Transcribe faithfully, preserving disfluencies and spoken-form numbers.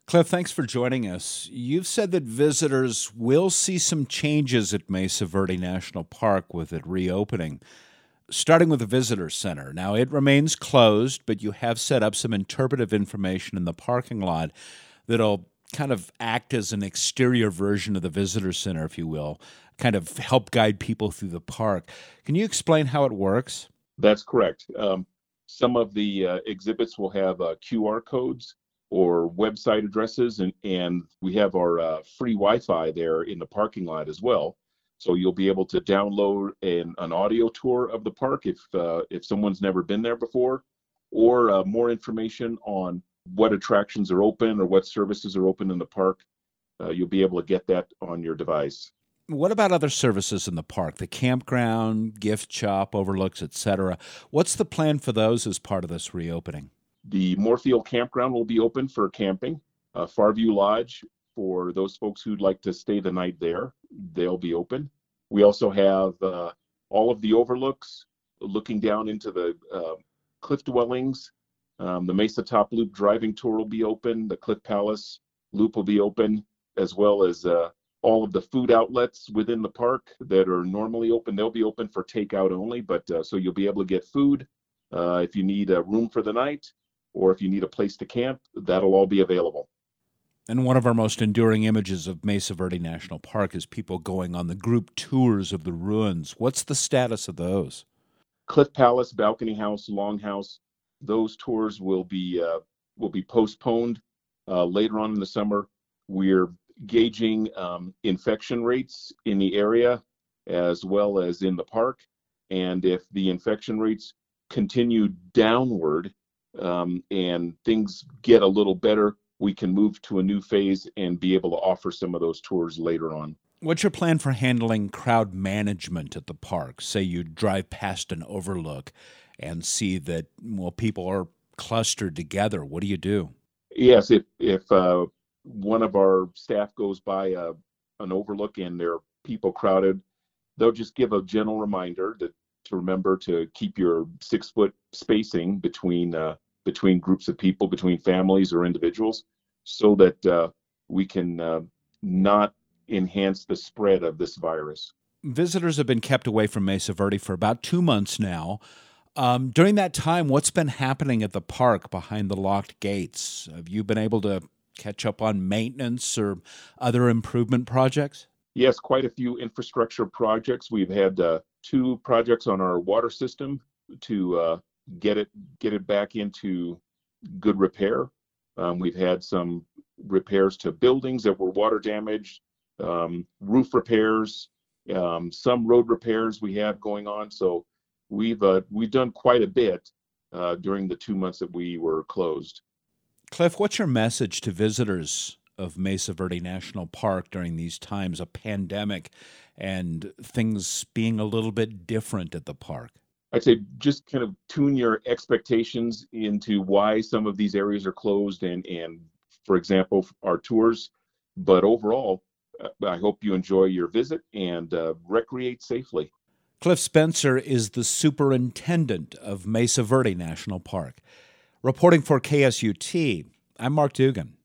Cliff, thanks for joining us. You've said that visitors will see some changes at Mesa Verde National Park with it reopening, starting with the visitor center. Now, it remains closed, but you have set up some interpretive information in the parking lot that'll kind of act as an exterior version of the visitor center, if you will, kind of help guide people through the park. Can you explain how it works? That's correct. Um, some of the uh, exhibits will have uh, Q R codes or website addresses, and, and we have our uh, free Wi-Fi there in the parking lot as well. So you'll be able to download an, an audio tour of the park if uh, if someone's never been there before, or uh, more information on what attractions are open or what services are open in the park. Uh, you'll be able to get that on your device. What about other services in the park? The campground, gift shop, overlooks, et cetera. What's the plan for those as part of this reopening? The Moorfield Campground will be open for camping. Uh, Farview Lodge, for those folks who'd like to stay the night there, they'll be open. We also have uh, all of the overlooks looking down into the uh, cliff dwellings. Um, the Mesa Top Loop driving tour will be open. The Cliff Palace Loop will be open, as well as uh, all of the food outlets within the park that are normally open. They'll be open for takeout only, but uh, so you'll be able to get food. Uh, if you need a room for the night, or if you need a place to camp, that'll all be available. And one of our most enduring images of Mesa Verde National Park is people going on the group tours of the ruins. What's the status of those? Cliff Palace, Balcony House, Longhouse, those tours will be uh, will be postponed uh, later on in the summer. We're gauging um, infection rates in the area as well as in the park. And if the infection rates continue downward, Um, and things get a little better, we can move to a new phase and be able to offer some of those tours later on. What's your plan for handling crowd management at the park? Say you drive past an overlook and see that, well, people are clustered together. What do you do? Yes, if if uh, one of our staff goes by uh, an overlook and there are people crowded, they'll just give a gentle reminder that to remember to keep your six-foot spacing between uh, between groups of people, between families or individuals, so that uh, we can uh, not enhance the spread of this virus. Visitors have been kept away from Mesa Verde for about two months now. Um, during that time, what's been happening at the park behind the locked gates? Have you been able to catch up on maintenance or other improvement projects? Yes, quite a few infrastructure projects. We've had uh, two projects on our water system to uh, get it get it back into good repair. Um, we've had some repairs to buildings that were water damaged, um, roof repairs, um, some road repairs we have going on. So we've uh, we've done quite a bit uh, during the two months that we were closed. Cliff, what's your message to visitors of Mesa Verde National Park during these times, a pandemic and things being a little bit different at the park? I'd say just kind of tune your expectations into why some of these areas are closed and, and for example, our tours. But overall, I hope you enjoy your visit and uh, recreate safely. Cliff Spencer is the superintendent of Mesa Verde National Park. Reporting for K S U T, I'm Mark Dugan.